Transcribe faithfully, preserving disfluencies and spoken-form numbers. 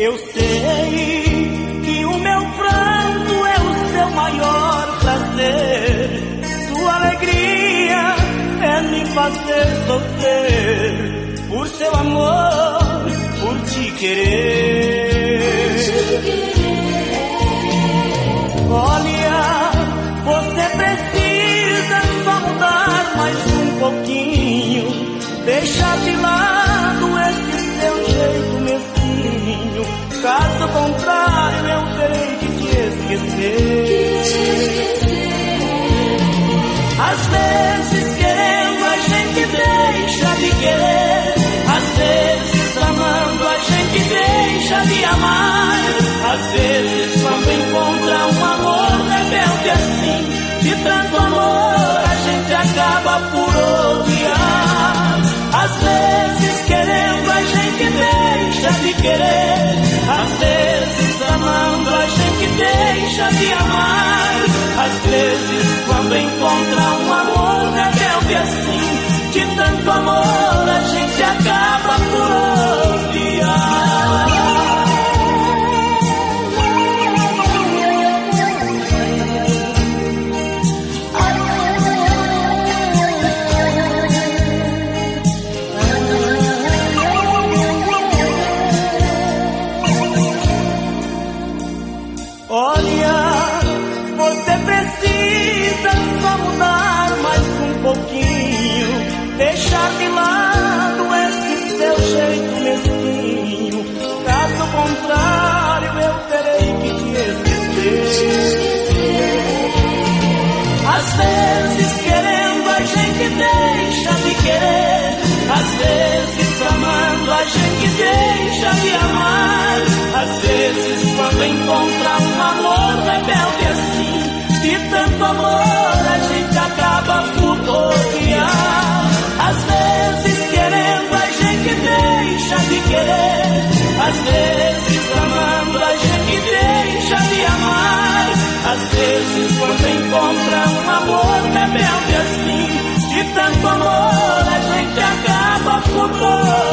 Eu sei que o meu pranto é o seu maior prazer. Sua alegria é me fazer sofrer por seu amor, por te querer. Olha, você precisa só mudar mais um pouquinho, deixar de lado esse seu jeito mesquinho. Caso contrário, eu terei que te esquecer. Às vezes querendo a gente deixa de querer, às vezes amando a gente deixa de amar. Às vezes quando encontra um amor rebelde assim, de tanto amor a gente acaba por odiar. Às vezes querendo a gente deixa de querer, às vezes amando a gente deixa de amar. Às vezes quando encontra um amor rebelde assim, de tanto amor a gente acaba por odiar. Deixar de lado esse seu jeito mesquinho. Caso contrário, eu terei que te esquecer. Às vezes querendo a gente deixa de querer, às vezes amando a gente deixa de amar. Às vezes quando encontra um amor rebelde assim, de tanto amor a gente acaba por odiar. Às vezes querendo a gente deixa de querer, às vezes amando a gente deixa de amar. Às vezes quando encontra um amor rebelde assim, de tanto amor a gente acaba por